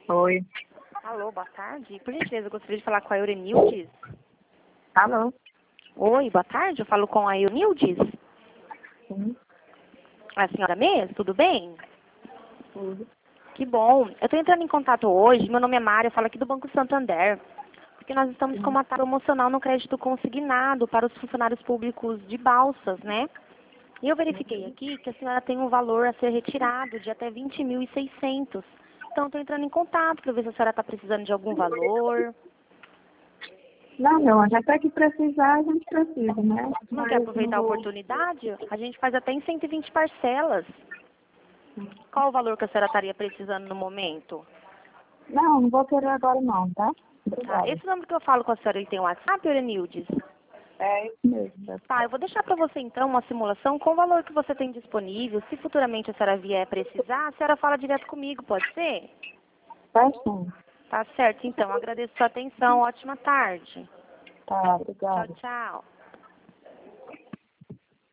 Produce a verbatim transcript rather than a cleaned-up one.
Oi. Alô, boa tarde. Por gentileza, eu gostaria de falar com a Eurenildes. Alô? Oi, boa tarde. Eu falo com a Eurenildes. Sim, A senhora mesmo? Tudo bem? tudo. Que bom. Eu estou entrando em contato hoje. Meu nome é Mária, eu falo aqui do Banco Santander. Porque nós estamos com uma taxa promocional no crédito consignado para os funcionários públicos de Balsas, né? E eu verifiquei aqui que a senhora tem um valor a ser retirado de até vinte mil e seiscentos. Então, estou entrando em contato para ver se a senhora está precisando de algum valor. Não, não, até que precisar, a gente precisa, né? Não quer Mas não aproveitar a vou... oportunidade? A gente faz até em cento e vinte parcelas. Qual o valor que a senhora estaria precisando no momento? Não, não vou querer agora não, tá? Tá. Obrigada. Esse número que eu falo com a senhora, ele tem WhatsApp, Eurenildes? É isso mesmo. deve Tá, eu vou deixar para você então uma simulação com o valor que você tem disponível. Se futuramente a senhora vier precisar, a senhora fala direto comigo, pode ser? Tá sim. Tá certo, então. Agradeço a sua atenção. Ótima tarde. Tá, Tchau, obrigada. tchau.